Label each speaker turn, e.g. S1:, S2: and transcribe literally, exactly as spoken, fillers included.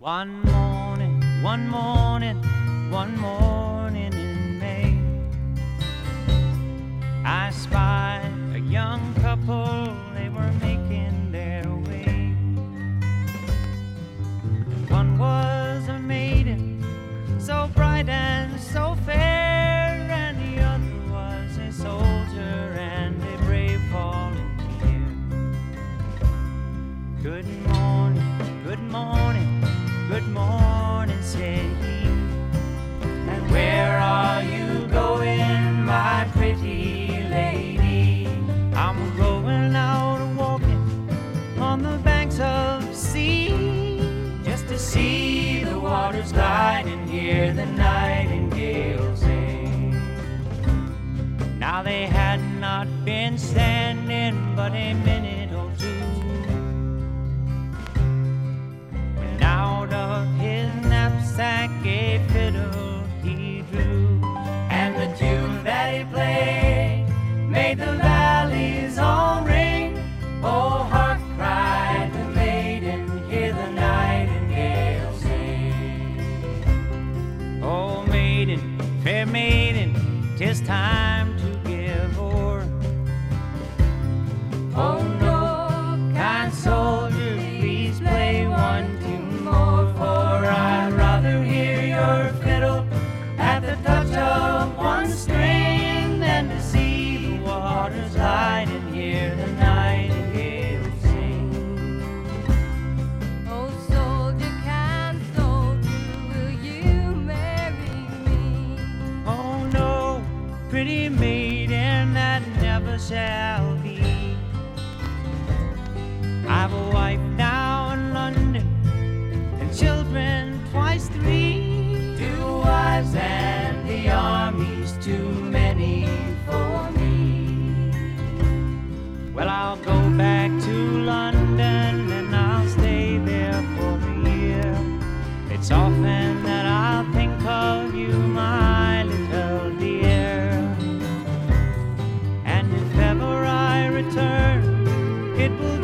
S1: One morning, one morning, one morning in May, I spied a young couple, they were making their way. One was a maiden, so bright and so fair, and the other was a soldier and a brave volunteer. Good morning, good morning, good morning, said he. And where are you going, my pretty lady? I'm going out walking on the banks of the sea, just to see the waters glide and hear the nightingale sing. Now they had not been standing but a minute or two, out of his knapsack a fiddle he drew, and the tune that he played made the valleys all ring. Oh, hark, cried the maiden, hear the nightingale sing. Oh, maiden, fair maiden, 'tis time to give o'er. Oh no, kind soldier, please play one tune more, for I'd rather hear your fiddle at the touch of one string than to see the waters glide and hear the nightingale sing.
S2: Oh, soldier, kind soldier, will you marry me?
S1: Oh no, pretty maiden, that never shall be. I've a wife now in London and children twice three, two wives and the army's too many for me. Well, I'll go back to London and I'll stay there for a year. It's often that I'll think of you, my little dear. And if ever I return, it will